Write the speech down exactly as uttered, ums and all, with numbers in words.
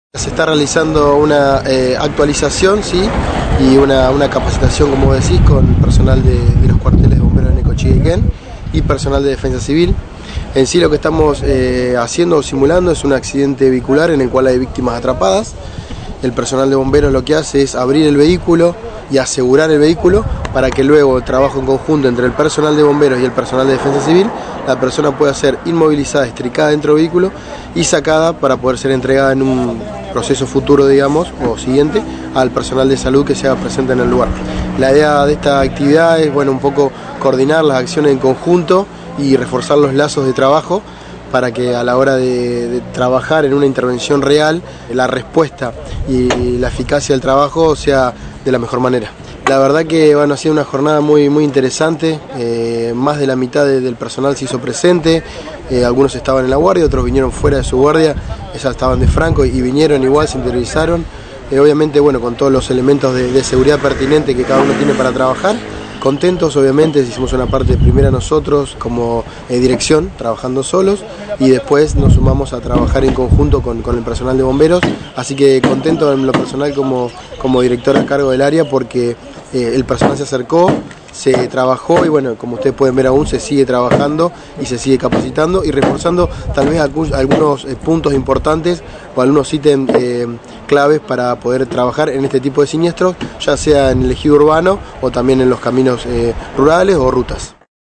Se está realizando una eh, actualización, sí, y una, una capacitación, como decís, con personal de, de los cuarteles de bomberos de Necochea y Quén y personal de defensa civil. En sí lo que estamos eh, haciendo o simulando es un accidente vehicular en el cual hay víctimas atrapadas. El personal de bomberos lo que hace es abrir el vehículo y asegurar el vehículo para que luego el trabajo en conjunto entre el personal de bomberos y el personal de defensa civil, la persona pueda ser inmovilizada, estricada dentro del vehículo y sacada para poder ser entregada en un proceso futuro, digamos, o siguiente, al personal de salud que se haga presente en el lugar. La idea de esta actividad es, bueno, un poco coordinar las acciones en conjunto y reforzar los lazos de trabajo para que a la hora de, de trabajar en una intervención real, la respuesta y la eficacia del trabajo sea de la mejor manera. La verdad que bueno, ha sido una jornada muy, muy interesante, eh, más de la mitad de, del personal se hizo presente, eh, algunos estaban en la guardia, otros vinieron fuera de su guardia, esas estaban de franco y vinieron igual, se interiorizaron, eh, obviamente bueno, con todos los elementos de, de seguridad pertinentes que cada uno tiene para trabajar. Contentos, obviamente, hicimos una parte primera nosotros como eh, dirección, trabajando solos, y después nos sumamos a trabajar en conjunto con, con el personal de bomberos, así que contento en lo personal como, como director a cargo del área porque eh, el personal se acercó, se trabajó y bueno, como ustedes pueden ver aún se sigue trabajando y se sigue capacitando y reforzando tal vez algunos eh, puntos importantes o algunos ítems eh, claves para poder trabajar en este tipo de siniestros, ya sea en el ejido urbano o también en los caminos eh, rurales o rutas.